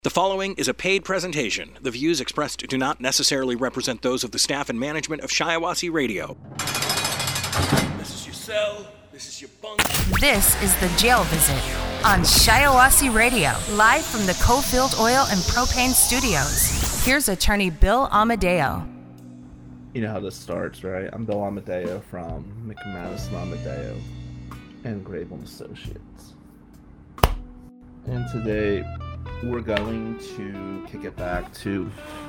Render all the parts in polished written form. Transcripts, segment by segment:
The following is a paid presentation. The views expressed do not necessarily represent those of the staff and management of Shiawassee Radio. This is your cell. This is your bunk. This is The Jail Visit on Shiawassee Radio, live from the Cofield Oil and Propane Studios. Here's attorney Bill Amadeo. You know how this starts, right? I'm Bill Amadeo from McManus and Amadeo and Grable & Associates. And today, we're going to kick it back to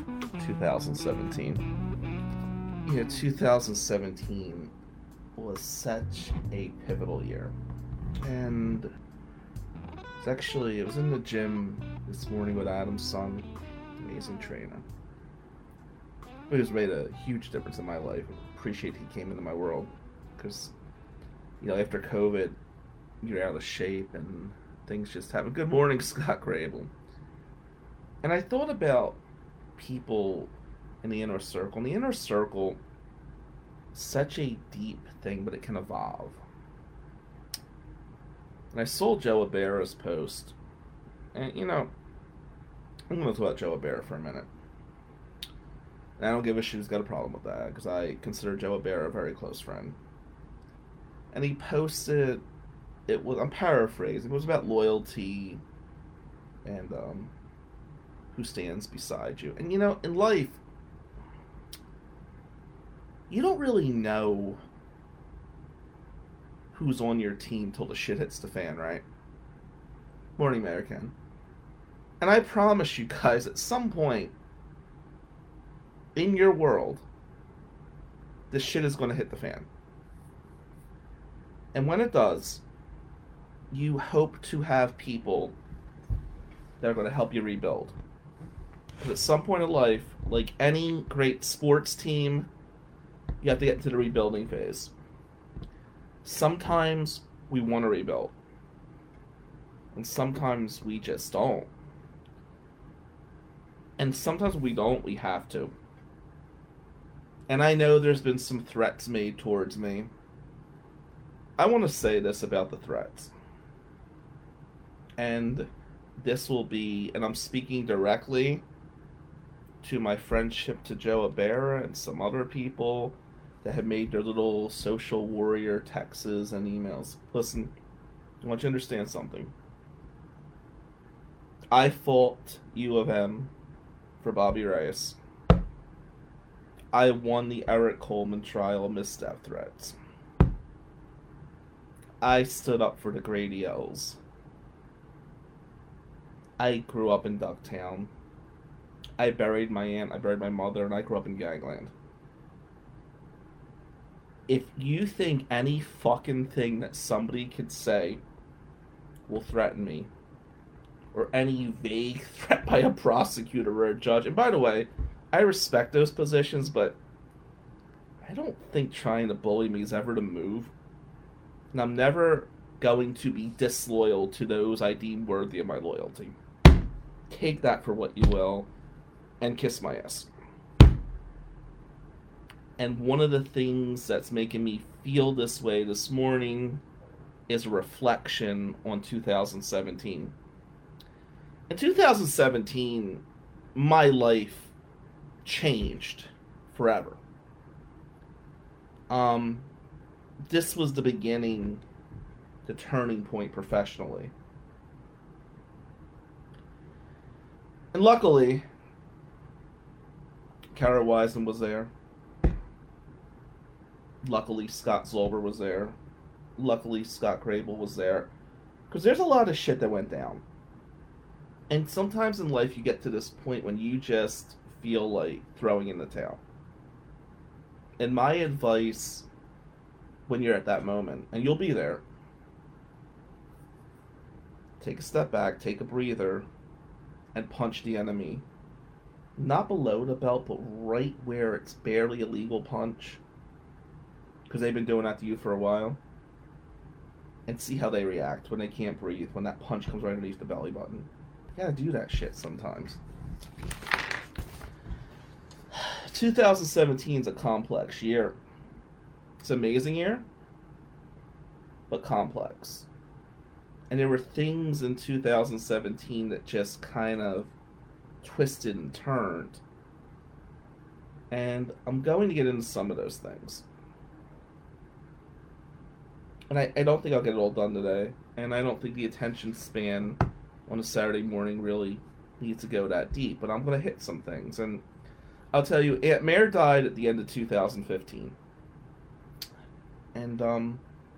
2017. You know, 2017 was such a pivotal year. And it was in the gym this morning with Adam's son, amazing trainer. It has made a huge difference in my life. I appreciate he came into my world because, you know, after COVID, you're out of shape and things just happen. Good morning, Scott Grable. And I thought about people in the inner circle. And the inner circle, such a deep thing, but it can evolve. And I saw Joe Abera's post. And, you know, I'm going to talk about Joe Abera for a minute. And I don't give a shit who's got a problem with that, because I consider Joe Abera a very close friend. And he posted, I'm paraphrasing, it was about loyalty and who stands beside you. And you know, in life, you don't really know who's on your team till the shit hits the fan, right? Morning, American. And I promise you guys, at some point in your world, this shit is going to hit the fan. And when it does, you hope to have people that are going to help you rebuild. Because at some point in life, like any great sports team, you have to get into the rebuilding phase. Sometimes we want to rebuild. And sometimes we just don't. And sometimes we don't, we have to. And I know there's been some threats made towards me. I want to say this about the threats. And this will be, and I'm speaking directly to my friendship to Joe Abera and some other people that have made their little social warrior texts and emails. Listen, I want you to understand something. I fought U of M for Bobby Rice. I won the Eric Coleman trial of misstep threats. I stood up for the Grady L's. I grew up in Ducktown. I buried my aunt, I buried my mother, and I grew up in Gangland. If you think any fucking thing that somebody could say will threaten me, or any vague threat by a prosecutor or a judge, and by the way, I respect those positions, but I don't think trying to bully me is ever the move. And I'm never going to be disloyal to those I deem worthy of my loyalty. Take that for what you will, and kiss my ass. And one of the things that's making me feel this way this morning is a reflection on 2017. In 2017, my life changed forever. This was the beginning, the turning point professionally. And luckily, Kara Wiseman was there. Luckily, Scott Zolber was there. Luckily, Scott Grable was there. Because there's a lot of shit that went down. And sometimes in life you get to this point when you just feel like throwing in the towel. And my advice when you're at that moment, and you'll be there, take a step back, take a breather, and punch the enemy. Not below the belt, but right where it's barely a legal punch. Because they've been doing that to you for a while. And see how they react when they can't breathe, when that punch comes right underneath the belly button. You gotta do that shit sometimes. 2017 is a complex year. It's an amazing year, but complex. And there were things in 2017 that just kind of twisted and turned. And I'm going to get into some of those things. And I don't think I'll get it all done today. And I don't think the attention span on a Saturday morning really needs to go that deep. But I'm going to hit some things. And I'll tell you, Aunt Mare died at the end of 2015. And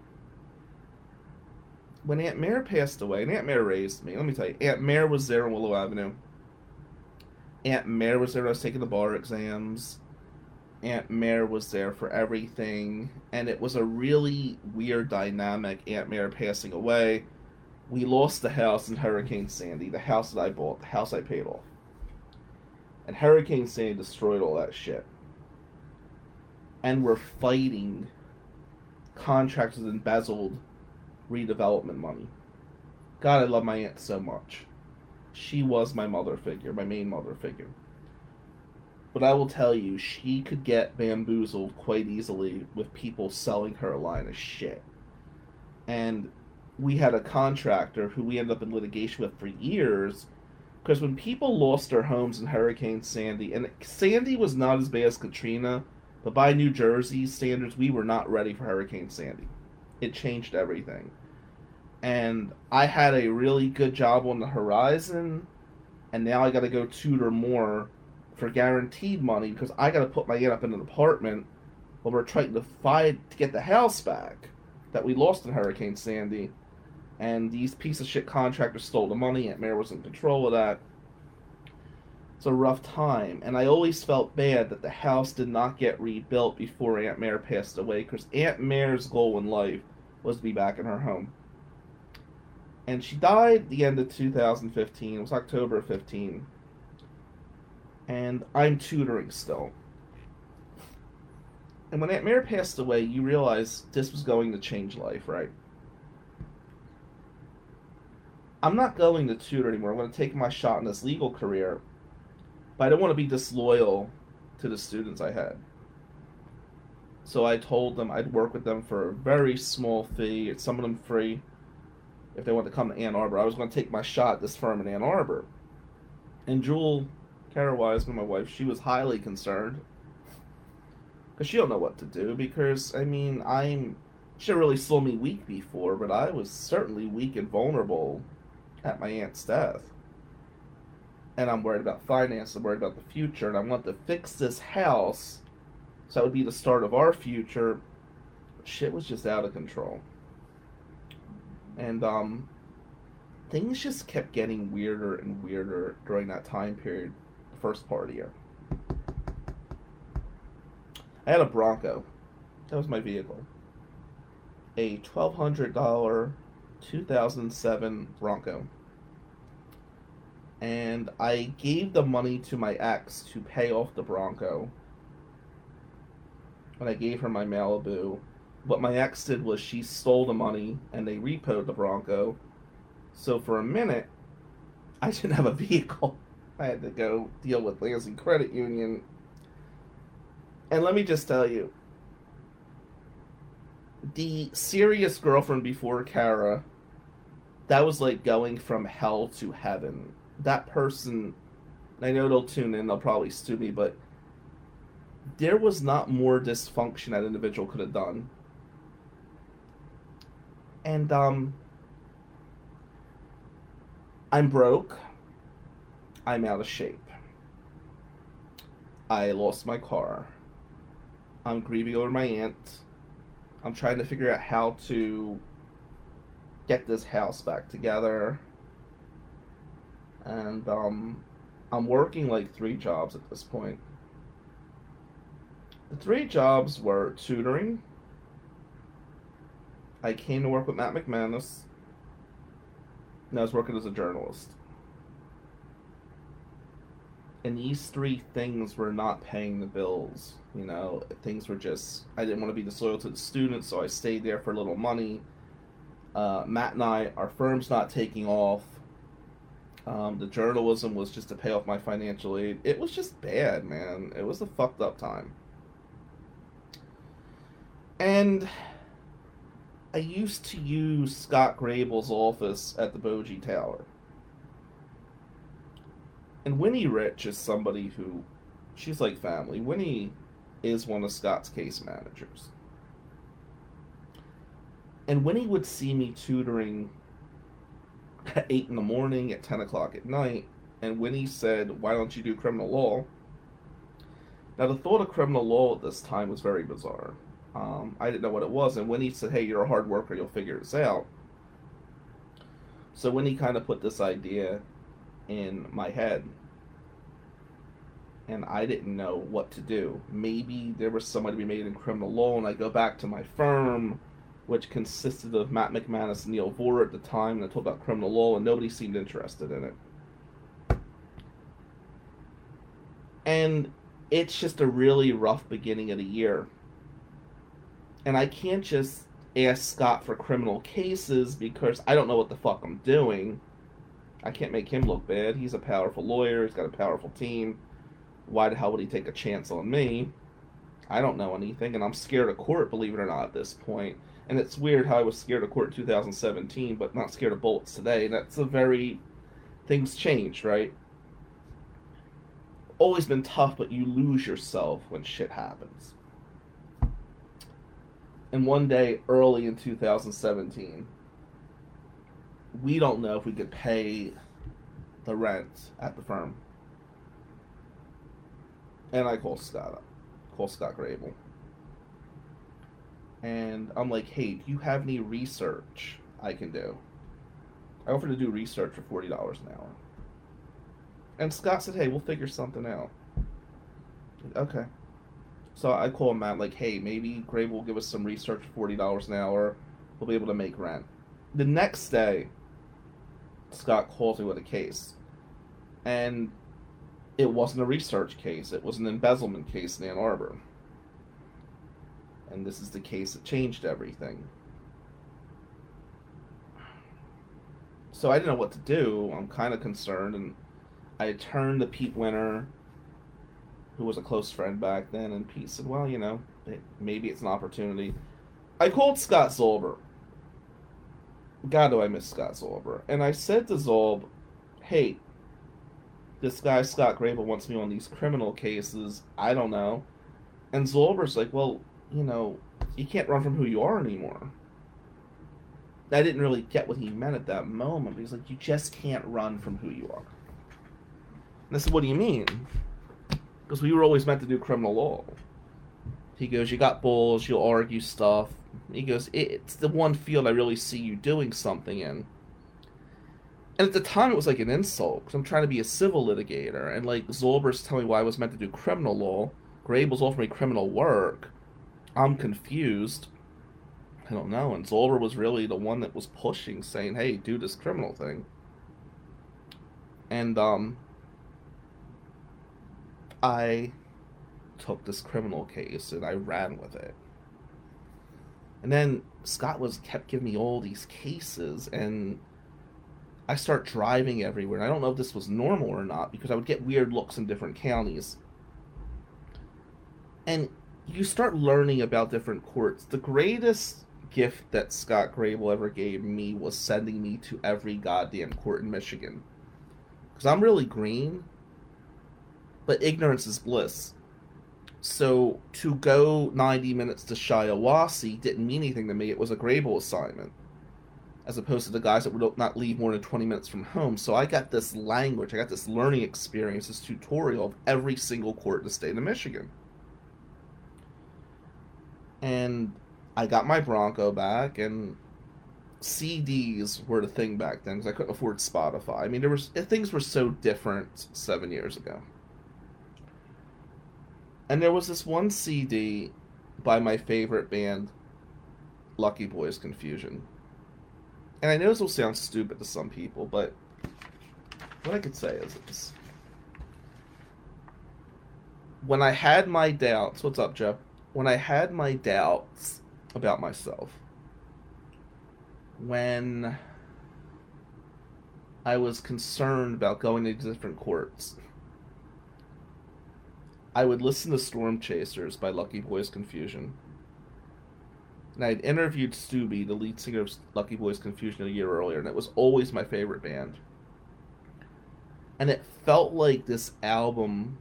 when Aunt Mare passed away, and Aunt Mare raised me, let me tell you, Aunt Mare was there on Willow Avenue. Aunt Mare was there when I was taking the bar exams. Aunt Mare was there for everything, and it was a really weird dynamic, Aunt Mare passing away. We lost the house in Hurricane Sandy, the house that I bought, the house I paid off. And Hurricane Sandy destroyed all that shit. And we're fighting contractors that embezzled redevelopment money. God, I love my aunt so much. She was my mother figure, my main mother figure. But I will tell you, she could get bamboozled quite easily with people selling her a line of shit. And we had a contractor who we ended up in litigation with for years, because when people lost their homes in Hurricane Sandy, and Sandy was not as bad as Katrina, but by New Jersey standards, we were not ready for Hurricane Sandy. It changed everything. And I had a really good job on the horizon, and now I got to go tutor more for guaranteed money, because I got to put my aunt up in an apartment while we're trying to fight to get the house back that we lost in Hurricane Sandy. And these piece of shit contractors stole the money. Aunt Mare was in control of that. It's a rough time. And I always felt bad that the house did not get rebuilt before Aunt Mare passed away, because Aunt Mare's goal in life was to be back in her home. And she died at the end of 2015. It was October 15. And I'm tutoring still. And when Aunt Mare passed away, you realize this was going to change life, right? I'm not going to tutor anymore. I'm going to take my shot in this legal career. But I don't want to be disloyal to the students I had. So I told them I'd work with them for a very small fee. It's some of them free if they want to come to Ann Arbor. I was going to take my shot at this firm in Ann Arbor. And Jewel Kara Wiseman, my wife, she was highly concerned. Because she don't know what to do. Because, I mean, she really saw me weak before, but I was certainly weak and vulnerable at my aunt's death. And I'm worried about finance, I'm worried about the future, and I want to fix this house so that would be the start of our future. Shit was just out of control. And, things just kept getting weirder and weirder during that time period, the first part of the year. I had a Bronco. That was my vehicle. A $1,200 2007 Bronco. And I gave the money to my ex to pay off the Bronco. And I gave her my Malibu. What my ex did was she stole the money and they repoed the Bronco. So for a minute, I didn't have a vehicle. I had to go deal with Lansing Credit Union. And let me just tell you, the serious girlfriend before Kara, that was like going from hell to heaven. That person, I know they'll tune in, they'll probably sue me, but there was not more dysfunction that individual could have done. And, I'm broke. I'm out of shape. I lost my car. I'm grieving over my aunt. I'm trying to figure out how to get this house back together. And, I'm working like 3 jobs at this point. The 3 jobs were tutoring. I came to work with Matt McManus. And I was working as a journalist. And these 3 things were not paying the bills. You know, things were just, I didn't want to be disloyal to the students, so I stayed there for a little money. Matt and I, our firm's not taking off. The journalism was just to pay off my financial aid. It was just bad, man. It was a fucked up time. And I used to use Scott Grable's office at the Bogie Tower. And Winnie Rich is somebody who, she's like family. Winnie is one of Scott's case managers. And Winnie would see me tutoring at 8 in the morning, at 10 o'clock at night, and Winnie said, why don't you do criminal law? Now, the thought of criminal law at this time was very bizarre. I didn't know what it was, and Winnie said, hey, you're a hard worker, you'll figure this out. So Winnie kind of put this idea in my head, and I didn't know what to do. Maybe there was somebody to be made in criminal law, and I go back to my firm, which consisted of Matt McManus and Neil Vora at the time, and I told about criminal law, and nobody seemed interested in it. And it's just a really rough beginning of the year. And I can't just ask Scott for criminal cases because I don't know what the fuck I'm doing. I can't make him look bad. He's a powerful lawyer. He's got a powerful team. Why the hell would he take a chance on me? I don't know anything, and I'm scared of court, believe it or not, at this point. And it's weird how I was scared of court in 2017, but not scared of bullets today. That's a very... Things change, right? Always been tough, but you lose yourself when shit happens. And one day, early in 2017, we don't know if we could pay the rent at the firm. And I call Scott up. Call Scott Grable. And I'm like, hey, do you have any research I can do? I offered to do research for $40 an hour. And Scott said, hey, we'll figure something out. Okay. So I call him out, like, hey, maybe Grable will give us some research for $40 an hour. We'll be able to make rent. The next day, Scott calls me with a case. And it wasn't a research case. It was an embezzlement case in Ann Arbor. And this is the case that changed everything. So I didn't know what to do. I'm kind of concerned. And I turned to Pete Winter, who was a close friend back then, and Pete said, well, you know, maybe it's an opportunity. I called Scott Zolber. God, do I miss Scott Zolber. And I said to Zolb, hey, this guy Scott Grable wants me on these criminal cases. I don't know. And Zolber's like, well, you know, you can't run from who you are anymore. I didn't really get what he meant at that moment. He's like, you just can't run from who you are. And I said, what do you mean? Because we were always meant to do criminal law. He goes, you got bulls, you'll argue stuff. He goes, it's the one field I really see you doing something in. And at the time, it was like an insult, because I'm trying to be a civil litigator, and like Zolber's telling me why I was meant to do criminal law. Grable's offering me criminal work. I'm confused. I don't know. And Zolber was really the one that was pushing, saying, hey, do this criminal thing. And I took this criminal case and I ran with it. And then Scott kept giving me all these cases, and I start driving everywhere. And I don't know if this was normal or not, because I would get weird looks in different counties. And you start learning about different courts. The greatest gift that Scott Grable ever gave me was sending me to every goddamn court in Michigan. Because I'm really green, but ignorance is bliss. So to go 90 minutes to Shiawassee didn't mean anything to me. It was a Grable assignment, as opposed to the guys that would not leave more than 20 minutes from home. So I got this language, I got this learning experience, this tutorial of every single court in the state of Michigan. And I got my Bronco back, and CDs were the thing back then, because I couldn't afford Spotify. I mean, things were so different 7 years ago. And there was this one CD by my favorite band, Lucky Boys Confusion. And I know this will sound stupid to some people, but what I could say is this. When I had my doubts... What's up, Joe? When I had my doubts about myself, when I was concerned about going to different courts, I would listen to Storm Chasers by Lucky Boys Confusion. And I'd interviewed Stubby, the lead singer of Lucky Boys Confusion, a year earlier, and it was always my favorite band. And it felt like this album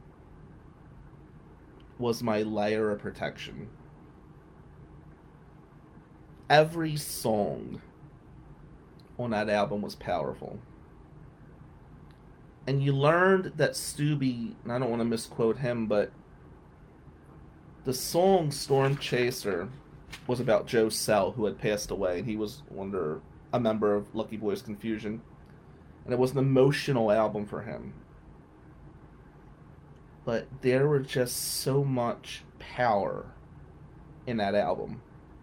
was my layer of protection. Every song on that album was powerful. And you learned that Stubby, and I don't want to misquote him, but the song Storm Chaser was about Joe Sell, who had passed away, and he was a member of Lucky Boys Confusion. And it was an emotional album for him. But there were just so much power in that album.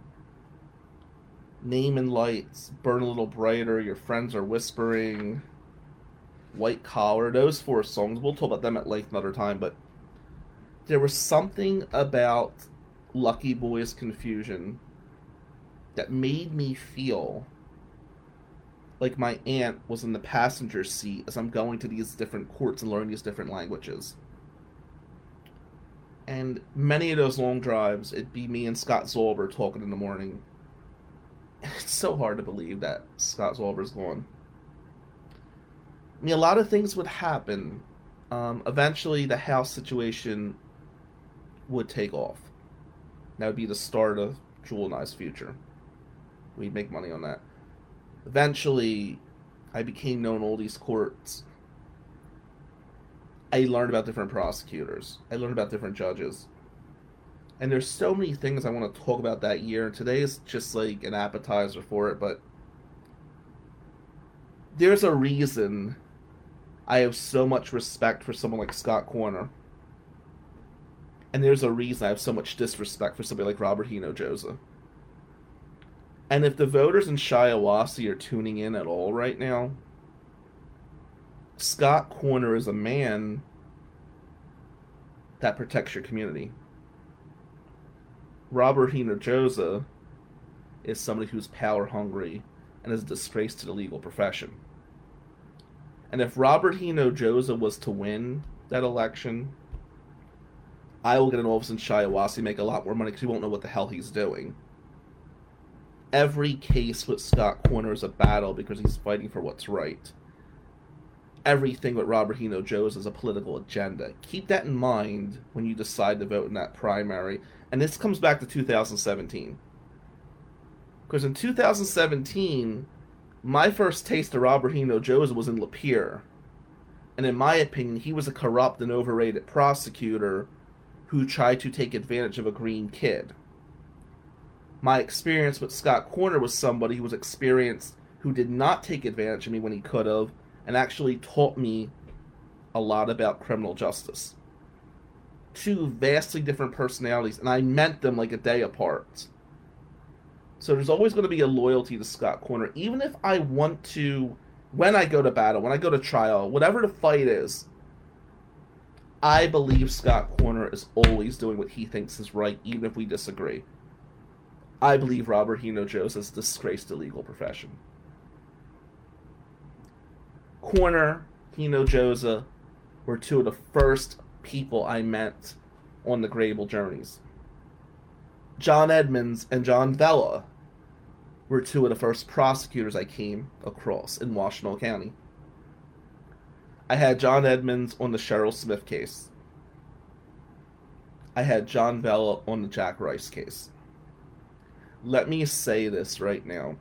Name and Lights, Burn a Little Brighter, Your Friends Are Whispering, White Collar, those 4 songs, we'll talk about them at length another time, but there was something about Lucky Boys Confusion that made me feel like my aunt was in the passenger seat as I'm going to these different courts and learning these different languages. And many of those long drives, it'd be me and Scott Zolber talking in the morning. It's so hard to believe that Scott Zolber's gone. I mean, a lot of things would happen. Eventually, the house situation would take off. That would be the start of Jewel and I's future. We'd make money on that. Eventually, I became known in all these courts. I learned about different prosecutors. I learned about different judges. And there's so many things I want to talk about that year. And today is just like an appetizer for it, but there's a reason I have so much respect for someone like Scott Corner. And there's a reason I have so much disrespect for somebody like Robert Hinojosa. And if the voters in Shiawassee are tuning in at all right now, Scott Corner is a man that protects your community. Robert Hinojosa is somebody who's power hungry and is a disgrace to the legal profession. And if Robert Hinojosa was to win that election, I will get an office in Shiawassee, make a lot more money because he won't know what the hell he's doing. Every case with Scott Corner is a battle because he's fighting for what's right. Everything with Robert Hinojosa is a political agenda. Keep that in mind when you decide to vote in that primary. And this comes back to 2017. Because in 2017, my first taste of Robert Hinojosa was in Lapeer. And in my opinion, he was a corrupt and overrated prosecutor who tried to take advantage of a green kid. My experience with Scott Corner was somebody who was experienced, who did not take advantage of me when he could have, and actually taught me a lot about criminal justice. 2 vastly different personalities, and I met them like a day apart. So there's always going to be a loyalty to Scott Corner, even if I want to, when I go to battle, when I go to trial, whatever the fight is, I believe Scott Corner is always doing what he thinks is right, even if we disagree. I believe Robert Hinojosa is disgraced the legal profession. Corner, Hinojosa were 2 of the first people I met on the Grable journeys. John Edmonds and John Vella were 2 of the first prosecutors I came across in Washtenaw County. I had John Edmonds on the Cheryl Smith case. I had John Vella on the Jack Rice case. Let me say this right now.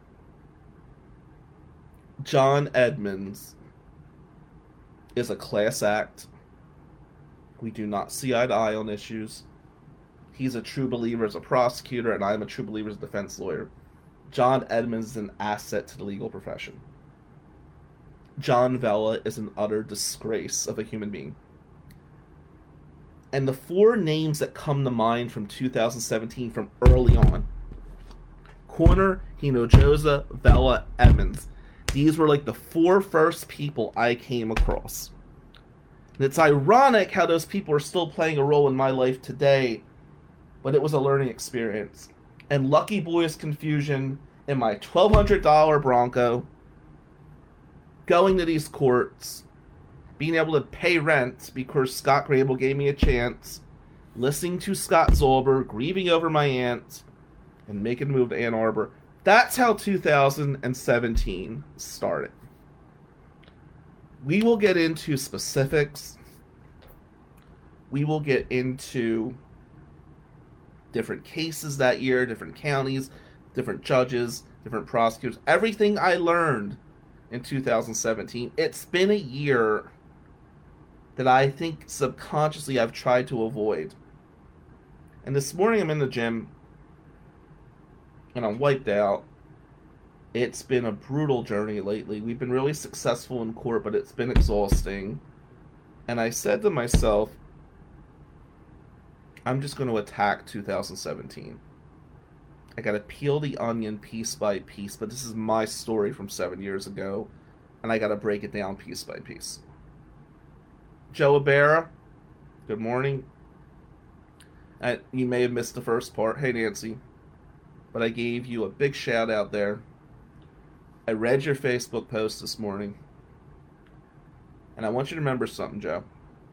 John Edmonds is a class act. We do not see eye to eye on issues. He's a true believer as a prosecutor, and I'm a true believer as a defense lawyer. John Edmonds is an asset to the legal profession. John Vella is an utter disgrace of a human being. And the 4 names that come to mind from 2017 from early on: Corner, Hinojosa, Vella, Edmonds. These were like the 4 first people I came across. And it's ironic how those people are still playing a role in my life today, but it was a learning experience. And Lucky Boys Confusion in my $1,200 Bronco, going to these courts, being able to pay rent because Scott Grable gave me a chance, listening to Scott Zolber, grieving over my aunt, and making the move to Ann Arbor. That's how 2017 started. We will get into specifics. We will get into different cases that year, different counties, different judges, different prosecutors. Everything I learned in 2017. It's been a year that I think subconsciously I've tried to avoid. And this morning I'm in the gym and I'm wiped out. It's been a brutal journey lately. We've been really successful in court, but it's been exhausting. And I said to myself, I'm just going to attack 2017. I got to peel the onion piece by piece, but this is my story from 7 years ago, and I got to break it down piece by piece. Joe Abera, good morning. You may have missed the first part. Hey, Nancy. But I gave you a big shout out there. I read your Facebook post this morning. And I want you to remember something, Joe.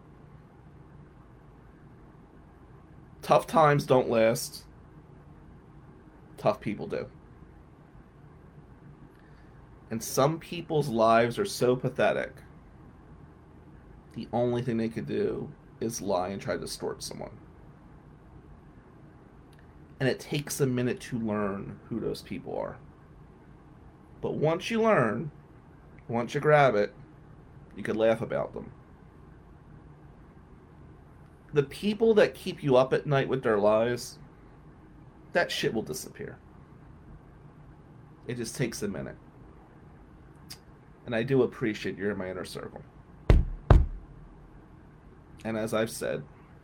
Tough times don't last. Tough people do. And some people's lives are so pathetic, the only thing they could do is lie and try to distort someone. And it takes a minute to learn who those people are. But once you learn, once you grab it, you can laugh about them. The people that keep you up at night with their lies, that shit will disappear. It just takes a minute. And I do appreciate you're in my inner circle. And as I've said,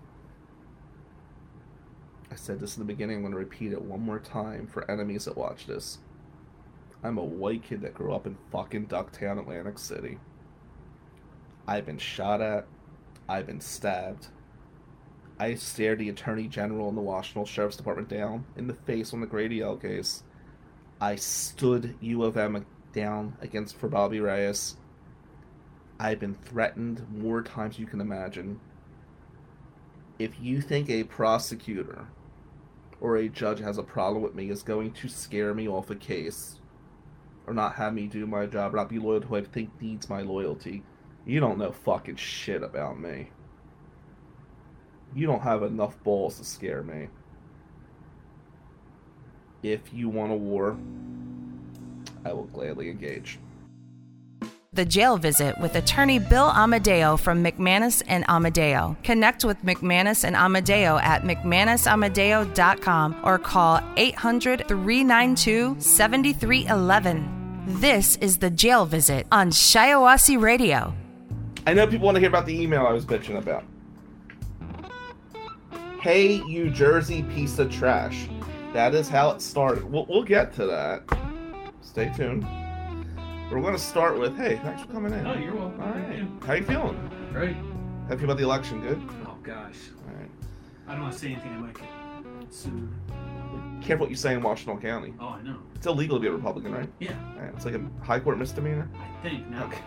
I said this in the beginning, I'm going to repeat it one more time for enemies that watch this. I'm a white kid that grew up in fucking Ducktown, Atlantic City. I've been shot at. I've been stabbed. I stared the Attorney General and the Washington Sheriff's Department down in the face on the Grady L case. I stood U of M down for Bobby Reyes. I've been threatened more times you can imagine. If you think a prosecutor or a judge has a problem with me is going to scare me off a case, or not have me do my job, or not be loyal to who I think needs my loyalty, you don't know fucking shit about me. You don't have enough balls to scare me. If you want a war, I will gladly engage. The Jail Visit with attorney Bill Amadeo from McManus and Amadeo. Connect with McManus and Amadeo at McManusAmadeo.com or call 800-392-7311. This is The Jail Visit on Shiawassee Radio. I know people want to hear about the email I was bitching about. Hey, you Jersey piece of trash. That is how it started. We'll get to that. Stay tuned. We're going to start with, hey, thanks for coming in. Oh, you're welcome. All right. How you feeling? Great. How you feel about the election? Good? Oh, gosh. All right. I don't want to say anything I might get sued. Careful what you say in Washington County. Oh, I know. It's illegal to be a Republican, right? Yeah. All right. It's like a high court misdemeanor. I think now. Okay.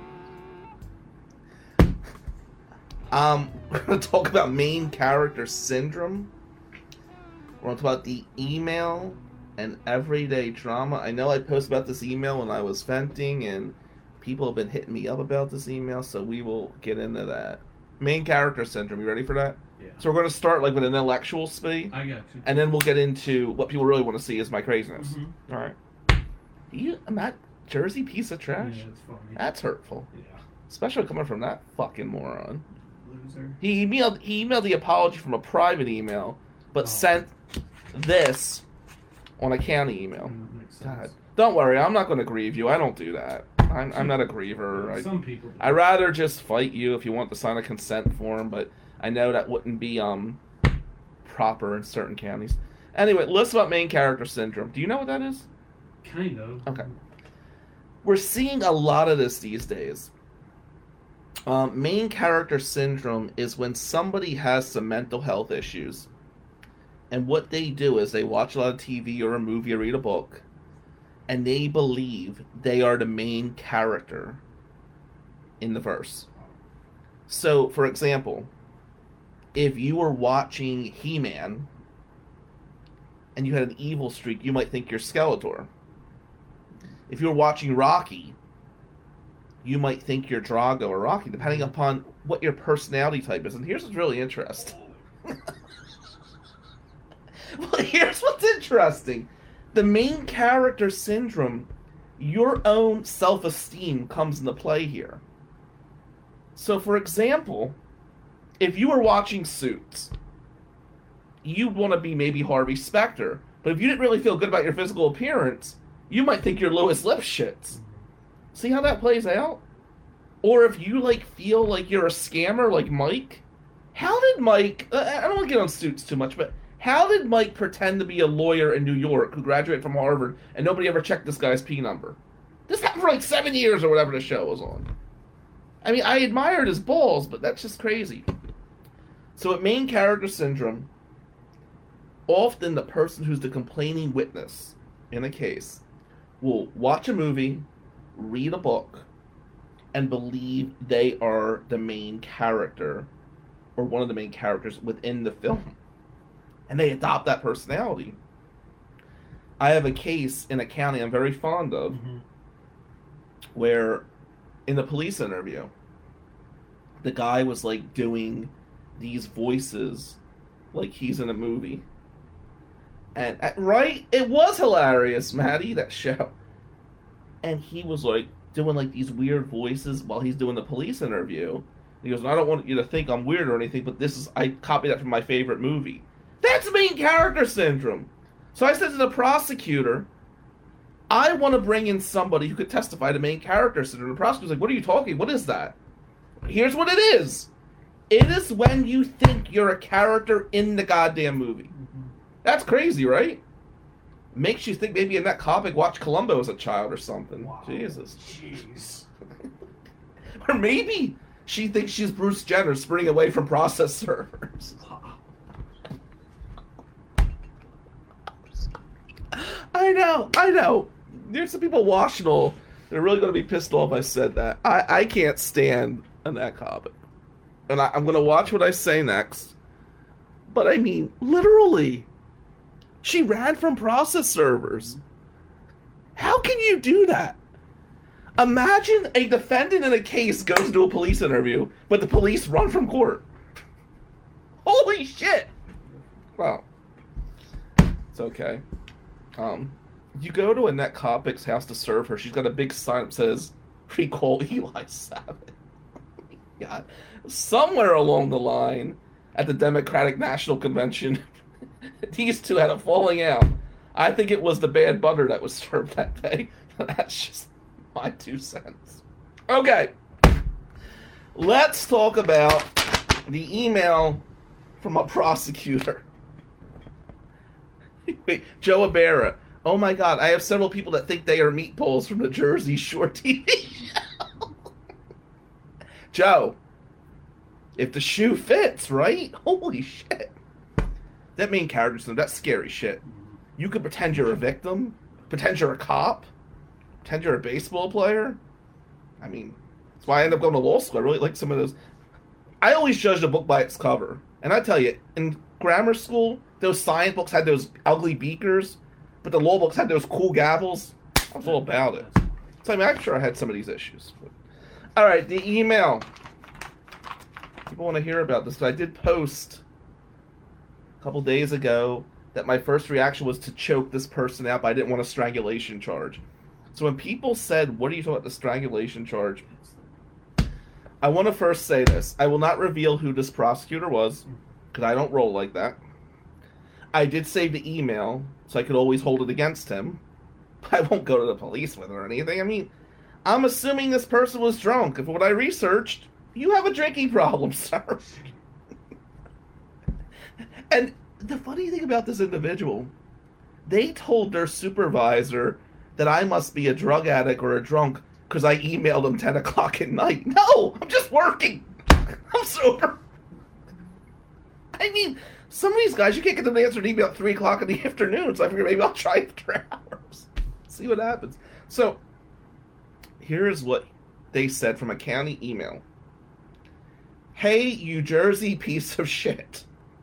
We're going to talk about main character syndrome. We're going to talk about the email and everyday drama. I know I posted about this email when I was venting, and people have been hitting me up about this email, so we will get into that. Main character syndrome. You ready for that? Yeah. So we're going to start like with an intellectual speed. I got you. And then we'll get into what people really want to see is my craziness. Mm-hmm. All right. I'm that Jersey piece of trash? Yeah, that's funny. That's hurtful. Yeah. Especially coming from that fucking moron. Loser. He emailed the apology from a private email, but sent this on a county email. Makes sense. God, don't worry, I'm not going to grieve you. I don't do that. I'm not a griever. Some people do. I'd rather just fight you if you want to sign a consent form, but I know that wouldn't be proper in certain counties. Anyway, list about main character syndrome. Do you know what that is? Kind of. Okay. We're seeing a lot of this these days. Main character syndrome is when somebody has some mental health issues, and what they do is they watch a lot of TV or a movie or read a book, and they believe they are the main character in the verse. So, for example, if you were watching He-Man and you had an evil streak, you might think you're Skeletor. If you were watching Rocky, you might think you're Drago or Rocky, depending upon what your personality type is. And here's what's really interesting. Well, here's what's interesting. The main character syndrome, your own self-esteem comes into play here. So, for example, if you were watching Suits, you'd want to be maybe Harvey Specter. But if you didn't really feel good about your physical appearance, you might think you're Louis Lipschitz. See how that plays out? Or if you, feel like you're a scammer like Mike, how did Mike... I don't want to get on Suits too much, but how did Mike pretend to be a lawyer in New York who graduated from Harvard and nobody ever checked this guy's P number? This happened for 7 years or whatever the show was on. I mean, I admired his balls, but that's just crazy. So at main character syndrome, often the person who's the complaining witness in a case will watch a movie, read a book, and believe they are the main character or one of the main characters within the film. And they adopt that personality. I have a case in a county I'm very fond of where in the police interview, the guy was doing these voices like he's in a movie. And right, it was hilarious, Maddie, that show. And he was doing these weird voices while he's doing the police interview. He goes, I don't want you to think I'm weird or anything, but I copied that from my favorite movie. That's main character syndrome. So I said to the prosecutor, I want to bring in somebody who could testify to main character syndrome. The prosecutor's like, what are you talking? What is that? Here's what it is. It is when you think you're a character in the goddamn movie. That's crazy, right? Makes you think maybe Annette Kopic watched Columbo as a child or something. Wow. Jesus. Jeez. Or maybe she thinks she's Bruce Jenner sprinting away from process servers. I know. There's some people watching they're really going to be pissed off I said that. I can't stand Annette Kopic. And I'm going to watch what I say next. But I mean, literally, she ran from process servers. How can you do that? Imagine a defendant in a case goes to a police interview, but the police run from court. Holy shit! Well, it's okay. You go to Annette Kopic's house to serve her. She's got a big sign that says, recall Eli Savage. God. Somewhere along the line, at the Democratic National Convention, these two had a falling out. I think it was the bad butter that was served that day. That's just my 2 cents. Okay. Let's talk about the email from a prosecutor. Wait, Joe Abera. Oh my God, I have several people that think they are meatballs from the Jersey Shore TV show. Joe, if the shoe fits, right? Holy shit. That main character syndrome, that's scary shit. You could pretend you're a victim, pretend you're a cop, pretend you're a baseball player. I mean, that's why I ended up going to law school. I really like some of those. I always judged a book by its cover. And I tell you, in grammar school, those science books had those ugly beakers, but the law books had those cool gavels. I was all about it. So I mean, I'm sure I had some of these issues. But... All right, the email. People want to hear about this. I did post a couple days ago that my first reaction was to choke this person out, but I didn't want a strangulation charge. So when people said, what are you talking about, the strangulation charge? I want to first say this. I will not reveal who this prosecutor was, because I don't roll like that. I did save the email, so I could always hold it against him. But I won't go to the police with it or anything. I mean, I'm assuming this person was drunk. If what I researched, you have a drinking problem, sir. And the funny thing about this individual, they told their supervisor that I must be a drug addict or a drunk because I emailed them 10 o'clock at night. No, I'm just working. I'm sober. I mean, some of these guys, you can't get them to answer an email at 3 o'clock in the afternoon, so I figured maybe I'll try after hours. See what happens. So, here's what they said from a county email. Hey, you Jersey piece of shit.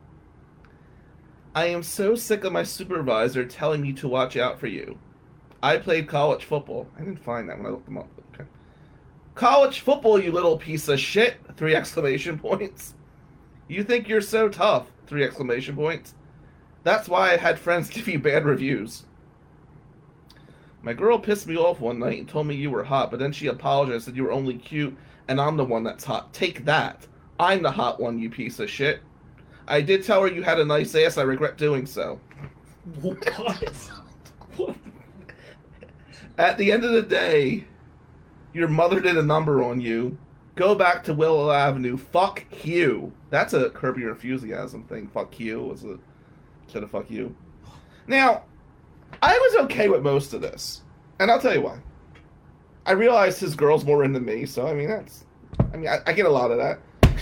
I am so sick of my supervisor telling me to watch out for you. I played college football. I didn't find that when I looked them up. Okay. College football, you little piece of shit! 3 exclamation points. You think you're so tough! 3 exclamation points. That's why I had friends give you bad reviews. My girl pissed me off one night and told me you were hot, but then she apologized, said you were only cute, and I'm the one that's hot. Take that. I'm the hot one, you piece of shit. I did tell her you had a nice ass. I regret doing so. What? What? At the end of the day, your mother did a number on you. Go back to Willow Avenue. Fuck you. That's a Curb Your Enthusiasm thing. Fuck you. Instead of fuck you. Now, I was okay with most of this. And I'll tell you why. I realized his girl's more into me, so I get a lot of that.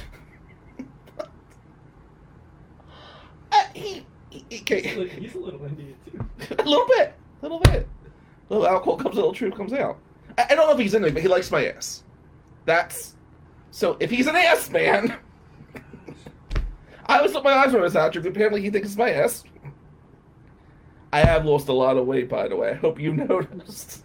He's a little into you too. A little bit. A little alcohol comes, a little truth comes out. I don't know if he's into me, but he likes my ass. So if he's an ass man, I always put my eyes on his attribute. Apparently he thinks it's my ass. I have lost a lot of weight, by the way. I hope you noticed.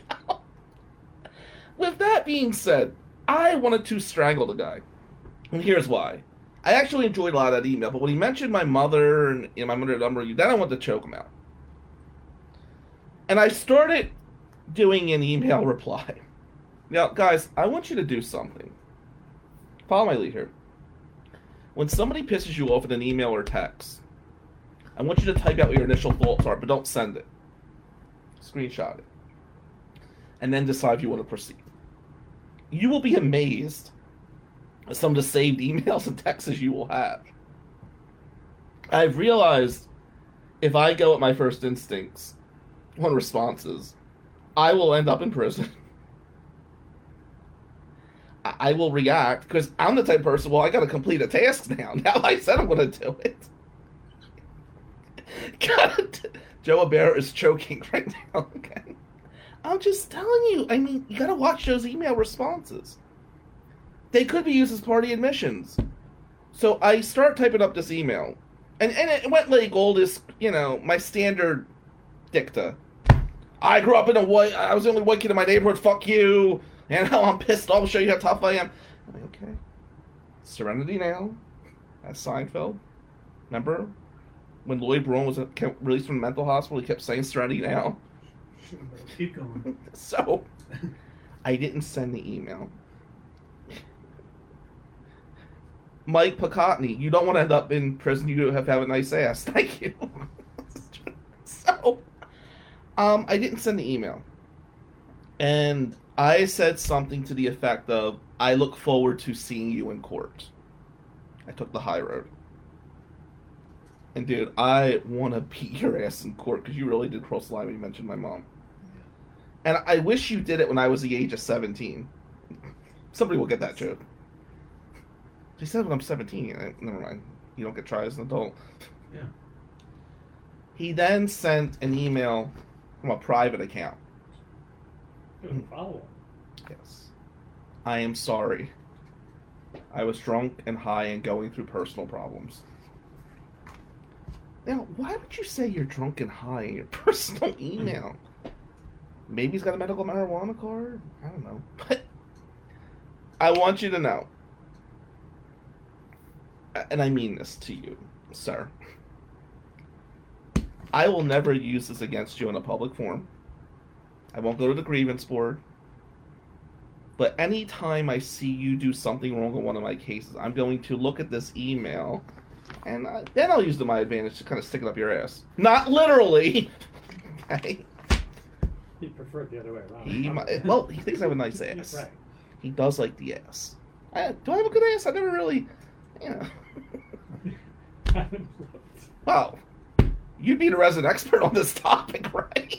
With that being said, I wanted to strangle the guy. And here's why. I actually enjoyed a lot of that email, but when he mentioned my mother and my mother number, then I wanted to choke him out. And I started doing an email reply. Now, guys, I want you to do something. Follow my lead here. When somebody pisses you off in an email or text, I want you to type out what your initial thoughts are, but don't send it. Screenshot it. And then decide if you want to proceed. You will be amazed at some of the saved emails and texts you will have. I've realized if I go at my first instincts on responses, I will end up in prison. I will react because I'm the type of person, well, I got to complete a task now. Now I said I'm going to do it. God, Joe Bear is choking right now. Okay. I'm just telling you. I mean, you got to watch those email responses. They could be used as party admissions. So I start typing up this email. And it went like all this, my standard dicta. I grew up I was the only white kid in my neighborhood, fuck you. And now I'm pissed off, I'll show you how tough I am. I'm like, okay. Serenity now. That's Seinfeld. Remember? When Lloyd Braun was released from the mental hospital, he kept saying Serenity now. Keep going. So, I didn't send the email. Mike Pacotny, you don't want to end up in prison, you have to have a nice ass. Thank you. So, I didn't send the email. And I said something to the effect of, I look forward to seeing you in court. I took the high road. And dude, I want to beat your ass in court because you really did cross the line when you mentioned my mom. And I wish you did it when I was the age of 17. Somebody will get that joke. He said when I'm 17. Never mind. You don't get tried as an adult. Yeah. He then sent an email from a private account. Follow. Yes. I am sorry. I was drunk and high and going through personal problems. Now, why would you say you're drunk and high in your personal email? Maybe he's got a medical marijuana card? I don't know. But I want you to know, and I mean this to you, sir, I will never use this against you in a public forum. I won't go to the grievance board. But anytime I see you do something wrong in one of my cases, I'm going to look at this email, and then I'll use to my advantage to kind of stick it up your ass. Not literally. Okay? He preferred the other way around. He thinks I have a nice ass. Right. He does like the ass. Do I have a good ass? I never really, Well, you'd be the resident expert on this topic, right?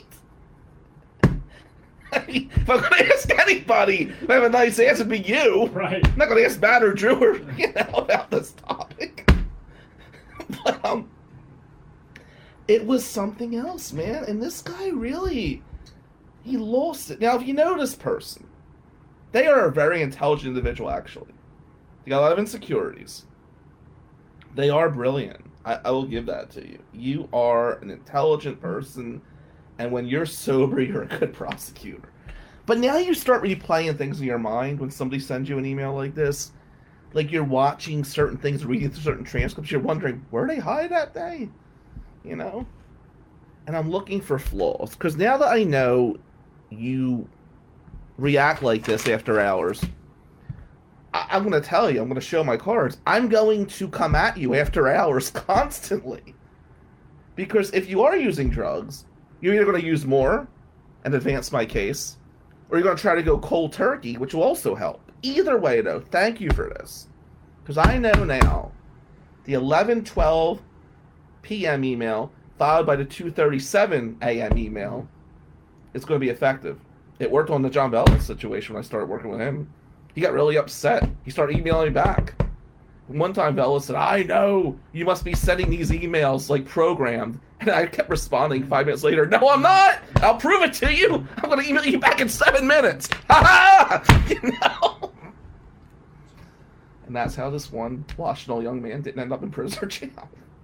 If I'm going to ask anybody if I have a nice ass, it'd be you. Right. I'm not going to ask Matt or Drew or, about this topic. But, it was something else, man. And this guy really, he lost it. Now, if you know this person, they are a very intelligent individual, actually. They got a lot of insecurities. They are brilliant. I will give that to you. You are an intelligent person, and when you're sober, you're a good prosecutor. But now you start replaying things in your mind when somebody sends you an email like this. Like you're watching certain things, reading through certain transcripts, you're wondering, were they high that day? You know? And I'm looking for flaws. Because now that I know you react like this after hours, I'm going to tell you, I'm going to show my cards. I'm going to come at you after hours constantly. Because if you are using drugs, you're either going to use more and advance my case, or you're going to try to go cold turkey, which will also help. Either way, though, thank you for this. Because I know now the 11:12 p.m. email followed by the 2:37 a.m. email is going to be effective. It worked on the John Bellis situation when I started working with him. He got really upset. He started emailing me back. One time, Bellis said, I know you must be sending these emails like programmed. And I kept responding 5 minutes later, no, I'm not. I'll prove it to you. I'm going to email you back in 7 minutes. Ha-ha! You know? And that's how this one washed old young man didn't end up in prison or jail.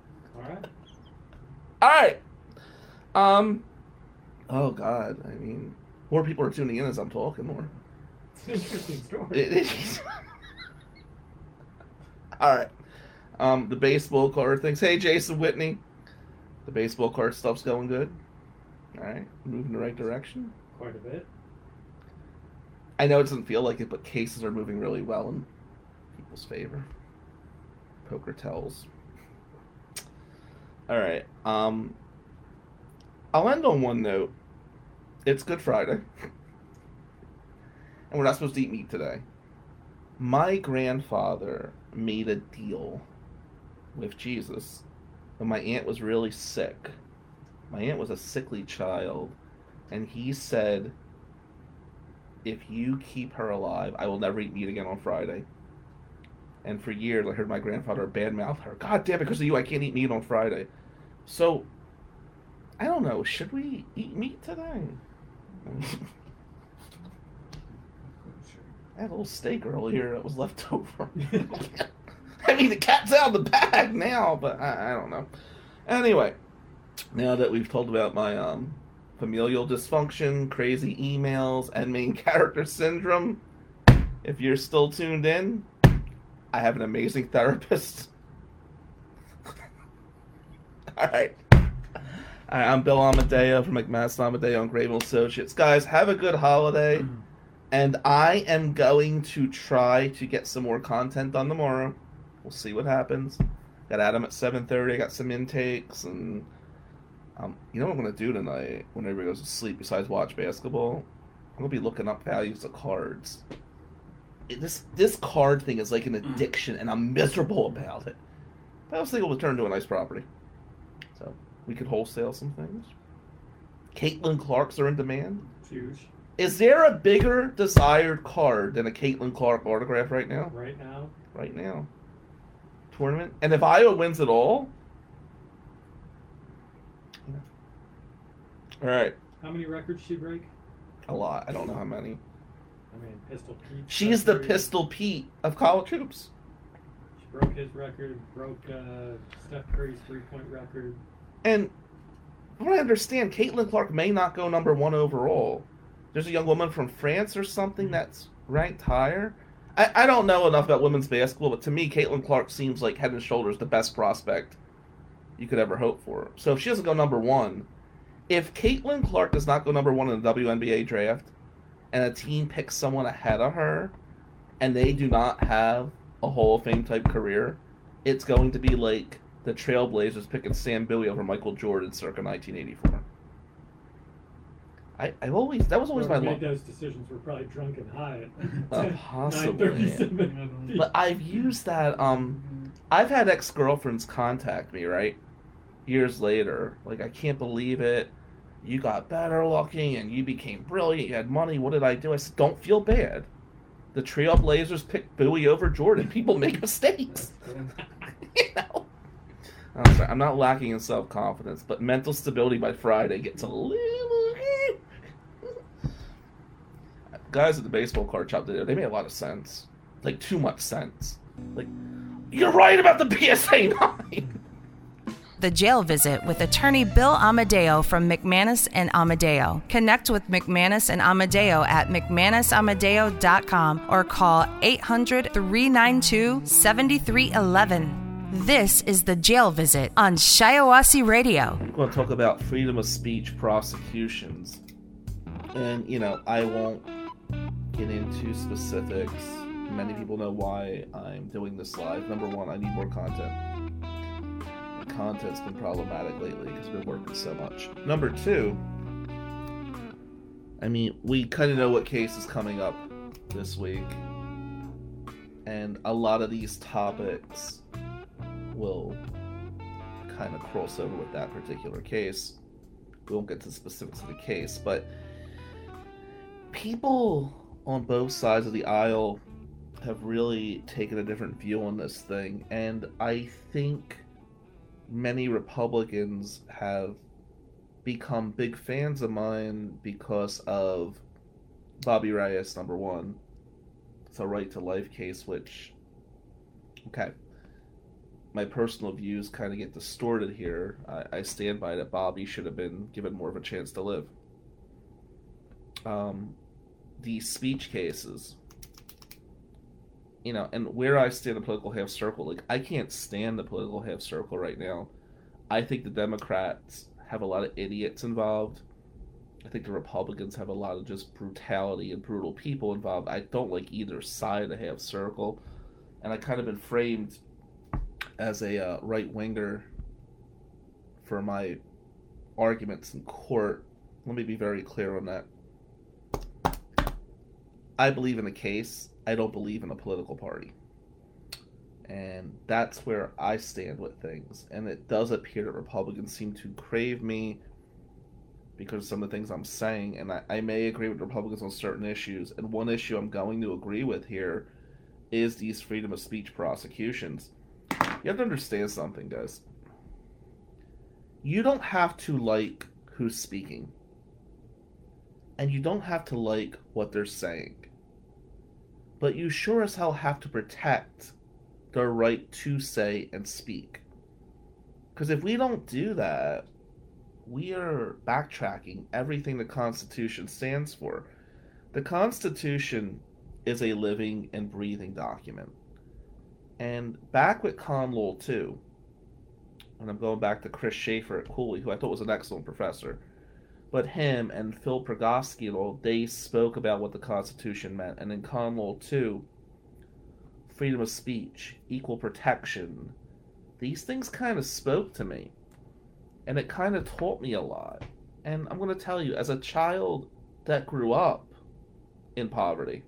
All right. Oh, God. I mean, more people are tuning in as I'm talking more. It's an interesting story. It is. All right. The baseball card things. Hey, Jason Whitney. The baseball card stuff's going good. All right. Moving in the right direction. Quite a bit. I know it doesn't feel like it, but cases are moving really well in people's favor. Poker tells. All right. I'll end on one note. It's Good Friday. And we're not supposed to eat meat today. My grandfather made a deal with Jesus when my aunt was really sick. My aunt was a sickly child, and he said, if you keep her alive, I will never eat meat again on Friday. And for years, I heard my grandfather badmouth her. God damn it, because of you, I can't eat meat on Friday. So, I don't know, should we eat meat today? I had a little steak earlier that was left over. I mean, the cat's out of the bag now, but I don't know. Anyway, now that we've told about my familial dysfunction, crazy emails, and main character syndrome, if you're still tuned in, I have an amazing therapist. All right. I'm Bill Amadeo from McManus Amadeo and Gravel Associates. Guys, have a good holiday. And I am going to try to get some more content done tomorrow. We'll see what happens. Got Adam at 7:30. I got some intakes. And you know what I'm going to do tonight when everybody goes to sleep besides watch basketball? I'm going to be looking up values of cards. This card thing is like an addiction, and I'm miserable about it. But I was thinking we'll turn into a nice property. So we could wholesale some things. Caitlin Clark's are in demand. It's huge. Is there a bigger desired card than a Caitlin Clark autograph right now? Right now? Right now. Tournament? And if Iowa wins it all? Yeah. All right. How many records did she break? A lot. I don't know how many. I mean, Pistol Pete. She's the Pistol Pete of college hoops. She broke his record, broke Steph Curry's three-point record. And from what I understand, Caitlin Clark may not go number 1 overall. There's a young woman from France or something that's ranked higher. I don't know enough about women's basketball, but to me, Caitlin Clark seems like head and shoulders the best prospect you could ever hope for. So if she doesn't go number 1, if Caitlin Clark does not go number 1 in the WNBA draft, and a team picks someone ahead of her, and they do not have a Hall of Fame type career, it's going to be like the Trailblazers picking Sam Bowie over Michael Jordan circa 1984. That was always my made those decisions were probably drunk and high at possibly. 9:37. But I've used that. I've had ex-girlfriends contact me, right? Years later, like, I can't believe it. You got better looking and you became brilliant. You had money. What did I do? I said, don't feel bad. The Trailblazers picked Bowie over Jordan. People make mistakes. You know. I'm sorry. I'm not lacking in self-confidence, but mental stability by Friday gets a little. Guys at the baseball card shop today, they made a lot of sense. Like, too much sense. Like, you're right about the PSA 9. The Jail Visit with attorney Bill Amadeo from McManus and Amadeo. Connect with McManus and Amadeo at McManusAmadeo.com or call 800-392-7311. This is The Jail Visit on Shiawassee Radio. I'm going to talk about freedom of speech prosecutions. And, I won't get into specifics. Many people know why I'm doing this live. Number one, I need more content. And content's been problematic lately because I've been working so much. Number two, we kind of know what case is coming up this week. And a lot of these topics will kind of cross over with that particular case. We won't get to the specifics of the case, but people on both sides of the aisle have really taken a different view on this thing, and I think many Republicans have become big fans of mine because of Bobby Reyes, number one. It's a right to life case, which, okay, my personal views kind of get distorted here. I stand by that Bobby should have been given more of a chance to live. The speech cases, and where I stand in the political half circle, I can't stand the political half circle right now. I think the Democrats have a lot of idiots involved. I think the Republicans have a lot of just brutality and brutal people involved. I don't like either side of the half circle, and I kind of been framed as a right-winger for my arguments in court. Let me be very clear on that. I believe in a case. I don't believe in a political party. And that's where I stand with things. And it does appear that Republicans seem to crave me because of some of the things I'm saying. And I may agree with Republicans on certain issues. And one issue I'm going to agree with here is these freedom of speech prosecutions. You have to understand something, guys. You don't have to like who's speaking. And you don't have to like what they're saying. But you sure as hell have to protect their right to say and speak. Because if we don't do that, we are backtracking everything the Constitution stands for. The Constitution is a living and breathing document. And back with Con Law 2, and I'm going back to Chris Schaefer at Cooley, who I thought was an excellent professor, but him and Phil Progosky and all, they spoke about what the Constitution meant. And in Con Law 2, freedom of speech, equal protection, these things kind of spoke to me. And it kind of taught me a lot. And I'm going to tell you, as a child that grew up in poverty,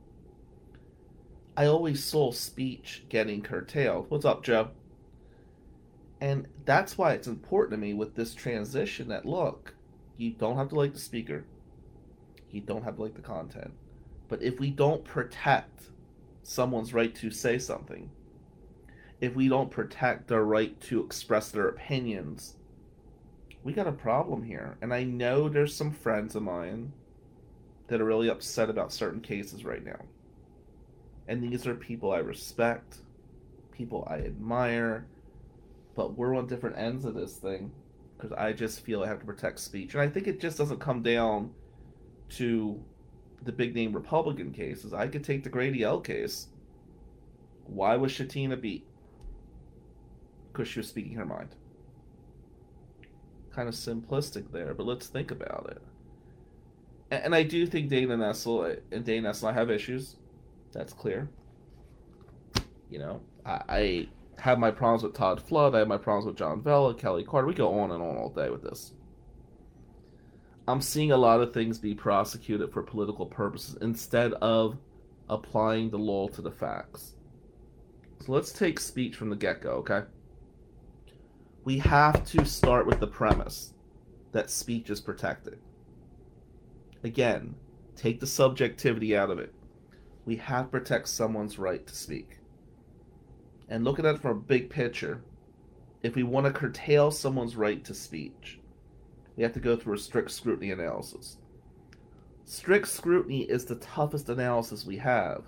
I always saw speech getting curtailed. What's up, Joe? And that's why it's important to me with this transition that, look, you don't have to like the speaker. You don't have to like the content. But if we don't protect someone's right to say something, if we don't protect their right to express their opinions, we got a problem here. And I know there's some friends of mine that are really upset about certain cases right now. And these are people I respect, people I admire, but we're on different ends of this thing. Because I just feel I have to protect speech. And I think it just doesn't come down to the big name Republican cases. I could take the Grady L case. Why was Shatina beat? Because she was speaking her mind. Kind of simplistic there, but let's think about it. And I do think Dana Nessel and I have issues. That's clear. I have my problems with Todd Flood. I have my problems with John Vella, Kelly Carter. We go on and on all day with this. I'm seeing a lot of things be prosecuted for political purposes instead of applying the law to the facts. So let's take speech from the get-go, okay? We have to start with the premise that speech is protected. Again, take the subjectivity out of it. We have to protect someone's right to speak. And look at it from a big picture. If we want to curtail someone's right to speech, we have to go through a strict scrutiny analysis. Strict scrutiny is the toughest analysis we have.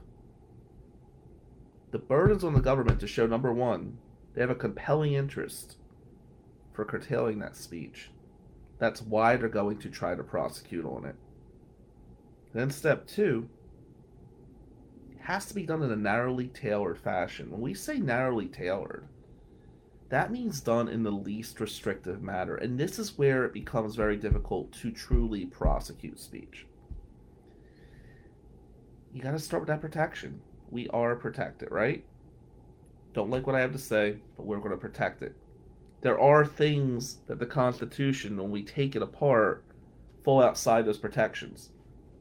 The burden's on the government to show, number one, they have a compelling interest for curtailing that speech. That's why they're going to try to prosecute on it. Then step 2, it has to be done in a narrowly tailored fashion. When we say narrowly tailored, that means done in the least restrictive manner. And this is where it becomes very difficult to truly prosecute speech. You got to start with that protection. We are protected, right? Don't like what I have to say, but we're going to protect it. There are things that the Constitution, when we take it apart, fall outside those protections.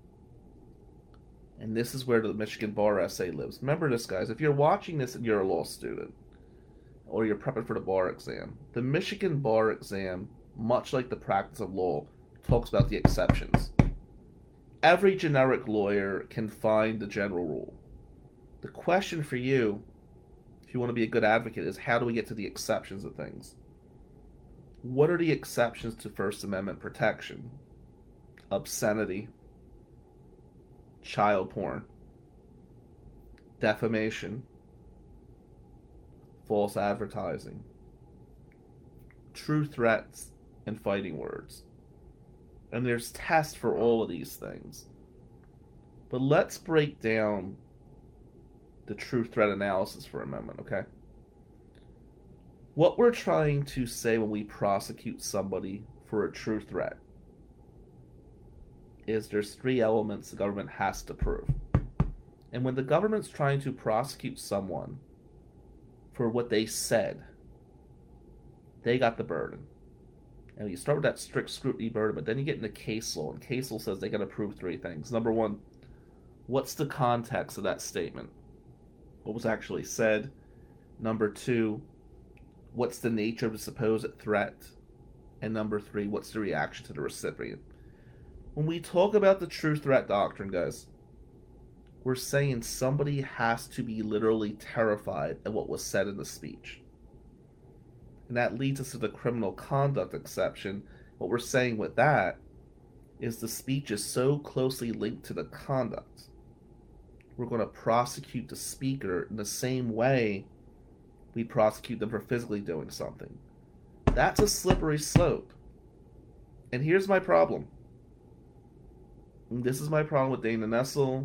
And this is where the Michigan Bar Essay lives. Remember this, guys. If you're watching this and you're a law student, or you're prepping for the bar exam, the Michigan Bar exam, much like the practice of law, talks about the exceptions. Every generic lawyer can find the general rule. The question for you, if you want to be a good advocate, is how do we get to the exceptions of things? What are the exceptions to First Amendment protection? Obscenity, child porn, defamation, false advertising, true threats, and fighting words. And there's tests for all of these things. But let's break down the true threat analysis for a moment, okay? What we're trying to say when we prosecute somebody for a true threat is there's 3 elements the government has to prove. And when the government's trying to prosecute someone for what they said, they got the burden. And you start with that strict scrutiny burden, but then you get into case law, and case law says they got to prove 3 things. Number 1, what's the context of that statement? What was actually said? Number 2, what's the nature of the supposed threat? And number 3, what's the reaction to the recipient? When we talk about the true threat doctrine, guys, we're saying somebody has to be literally terrified at what was said in the speech. And that leads us to the criminal conduct exception. What we're saying with that is the speech is so closely linked to the conduct. We're going to prosecute the speaker in the same way we prosecute them for physically doing something. That's a slippery slope. And here's my problem. And this is my problem with Dana Nessel,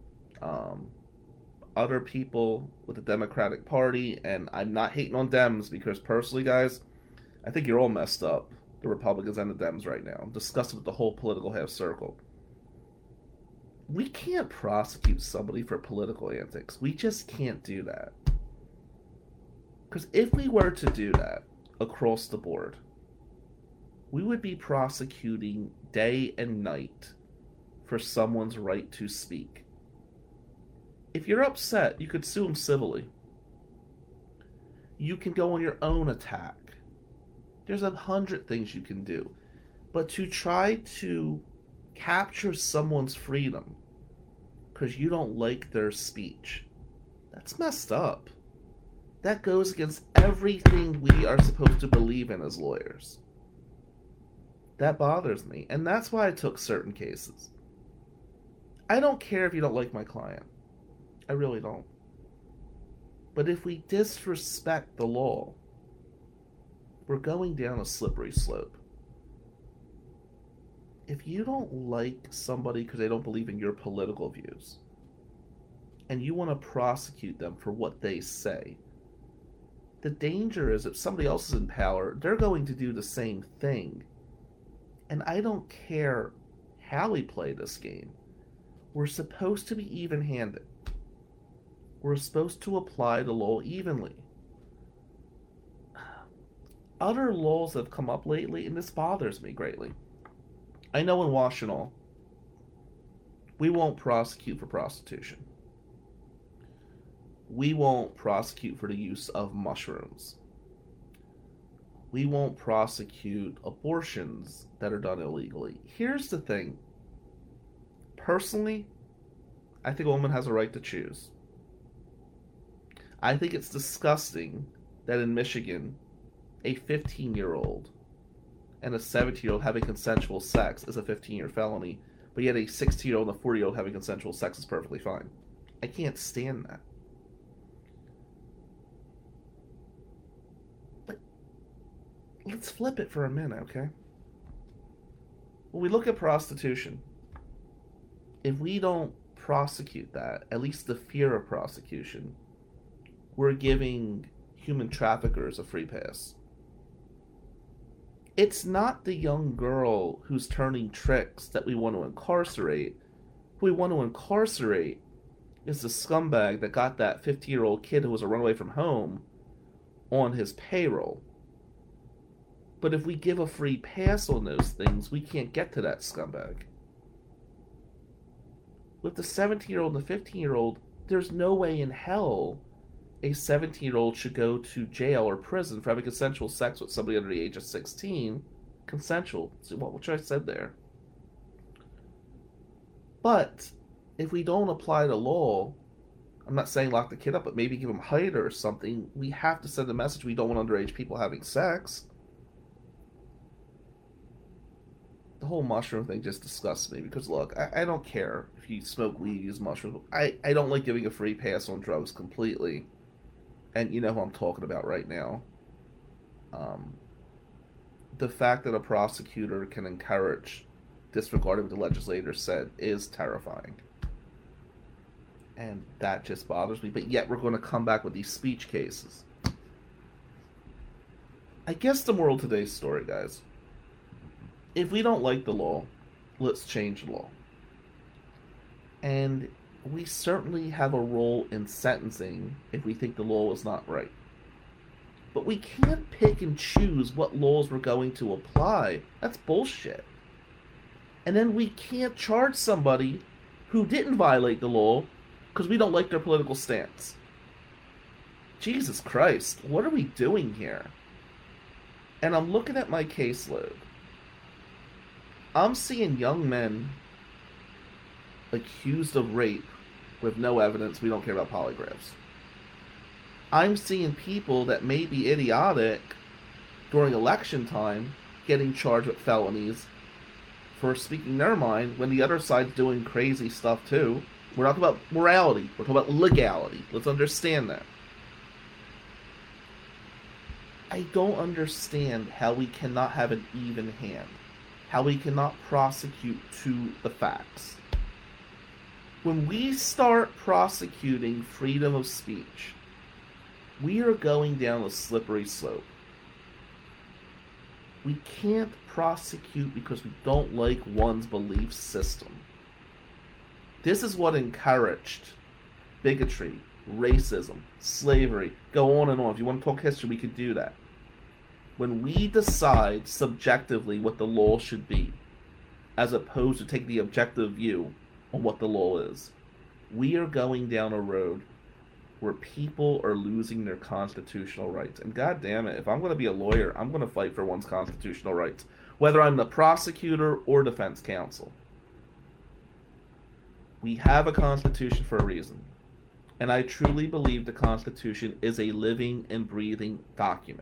other people with the Democratic Party, and I'm not hating on Dems because personally, guys, I think you're all messed up, the Republicans and the Dems right now. I'm disgusted with the whole political half circle. We can't prosecute somebody for political antics. We just can't do that. Because if we were to do that across the board, we would be prosecuting day and night for someone's right to speak. If you're upset, you could sue them civilly. You can go on your own attack. There's 100 things you can do. But to try to capture someone's freedom because you don't like their speech, that's messed up. That goes against everything we are supposed to believe in as lawyers. That bothers me, and that's why I took certain cases. I don't care if you don't like my client. I really don't. But if we disrespect the law, we're going down a slippery slope. If you don't like somebody because they don't believe in your political views, and you want to prosecute them for what they say, the danger is if somebody else is in power, they're going to do the same thing. And I don't care how we play this game. We're supposed to be even-handed. We're supposed to apply the law evenly. Other laws have come up lately, and this bothers me greatly. I know in Washington, we won't prosecute for prostitution. We won't prosecute for the use of mushrooms. We won't prosecute abortions that are done illegally. Here's the thing. Personally, I think a woman has a right to choose. I think it's disgusting that in Michigan, a 15-year-old and a 17-year-old having consensual sex is a 15-year felony, but yet a 16-year-old and a 40-year-old having consensual sex is perfectly fine. I can't stand that. But let's flip it for a minute, okay? When we look at prostitution, if we don't prosecute that, at least the fear of prosecution, we're giving human traffickers a free pass. It's not the young girl who's turning tricks that we want to incarcerate. Who we want to incarcerate is the scumbag that got that 50-year-old kid who was a runaway from home on his payroll. But if we give a free pass on those things, we can't get to that scumbag. With the 17-year-old and the 15-year-old, there's no way in hell a 17-year-old should go to jail or prison for having consensual sex with somebody under the age of 16. Consensual. What I said there. But if we don't apply the law, I'm not saying lock the kid up, but maybe give him height or something, we have to send a message we don't want underage people having sex. The whole mushroom thing just disgusts me because, look, I don't care if you smoke weed, use mushrooms. I don't like giving a free pass on drugs completely. And you know who I'm talking about right now. The fact that a prosecutor can encourage disregarding what the legislator said is terrifying. And that just bothers me. But yet we're going to come back with these speech cases. I guess the moral of today's story, guys, if we don't like the law, let's change the law. And we certainly have a role in sentencing if we think the law is not right. But we can't pick and choose what laws we're going to apply. That's bullshit. And then we can't charge somebody who didn't violate the law because we don't like their political stance. Jesus Christ, what are we doing here? And I'm looking at my caseload. I'm seeing young men accused of rape with no evidence. We don't care about polygraphs. I'm seeing people that may be idiotic during election time getting charged with felonies for speaking their mind when the other side's doing crazy stuff too. We're not talking about morality. We're talking about legality. Let's understand that. I don't understand how we cannot have an even hand. How we cannot prosecute to the facts. When we start prosecuting freedom of speech, we are going down a slippery slope. We can't prosecute because we don't like one's belief system. This is what encouraged bigotry, racism, slavery, go on and on. If you want to talk history, we could do that. When we decide subjectively what the law should be, as opposed to take the objective view on what the law is, we are going down a road where people are losing their constitutional rights. And god damn it, if I'm going to be a lawyer, I'm going to fight for one's constitutional rights, whether I'm the prosecutor or defense counsel. We have a constitution for a reason. And I truly believe the Constitution is a living and breathing document.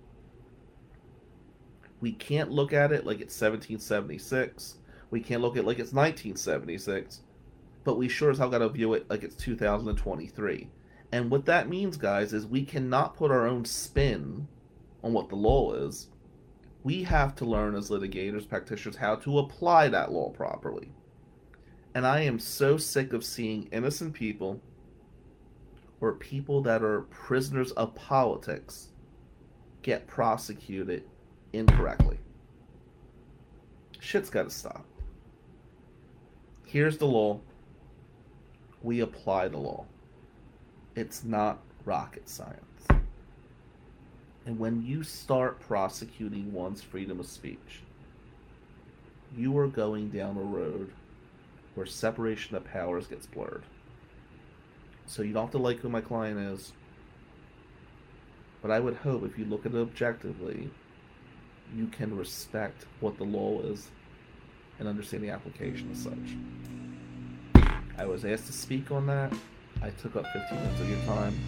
We can't look at it like it's 1776. We can't look at it like it's 1976. But we sure as hell gotta view it like it's 2023. And what that means, guys, is we cannot put our own spin on what the law is. We have to learn as litigators, practitioners, how to apply that law properly. And I am so sick of seeing innocent people or people that are prisoners of politics get prosecuted incorrectly. Shit's gotta stop. Here's the law. We apply the law. It's not rocket science. And when you start prosecuting one's freedom of speech, you are going down a road where separation of powers gets blurred. So you don't have to like who my client is, but I would hope if you look at it objectively, you can respect what the law is and understand the application as such. I was asked to speak on that. I took up 15 minutes of your time.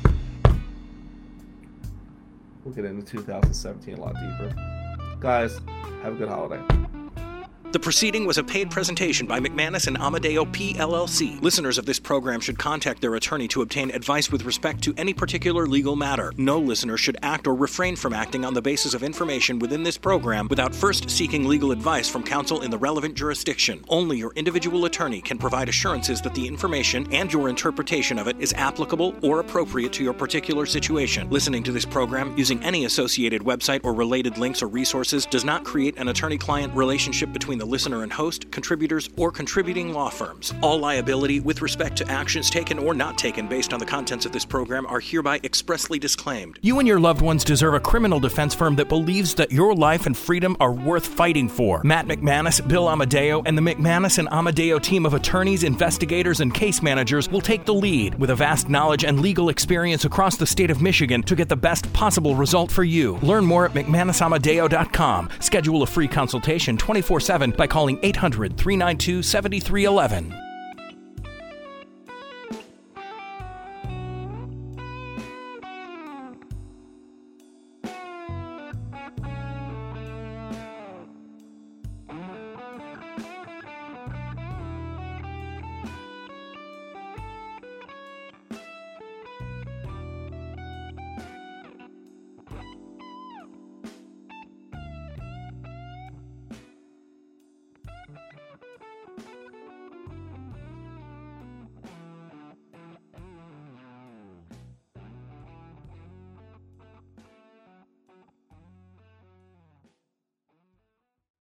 We'll get into 2017 a lot deeper. Guys, have a good holiday. The proceeding was a paid presentation by McManus and Amadeo PLLC. Listeners of this program should contact their attorney to obtain advice with respect to any particular legal matter. No listener should act or refrain from acting on the basis of information within this program without first seeking legal advice from counsel in the relevant jurisdiction. Only your individual attorney can provide assurances that the information and your interpretation of it is applicable or appropriate to your particular situation. Listening to this program using any associated website or related links or resources does not create an attorney-client relationship between the listener and host, contributors, or contributing law firms. All liability with respect to actions taken or not taken based on the contents of this program are hereby expressly disclaimed. You and your loved ones deserve a criminal defense firm that believes that your life and freedom are worth fighting for. Matt McManus, Bill Amadeo, and the McManus and Amadeo team of attorneys, investigators, and case managers will take the lead with a vast knowledge and legal experience across the state of Michigan to get the best possible result for you. Learn more at McManusAmadeo.com. Schedule a free consultation 24/7 by calling 800-392-7311.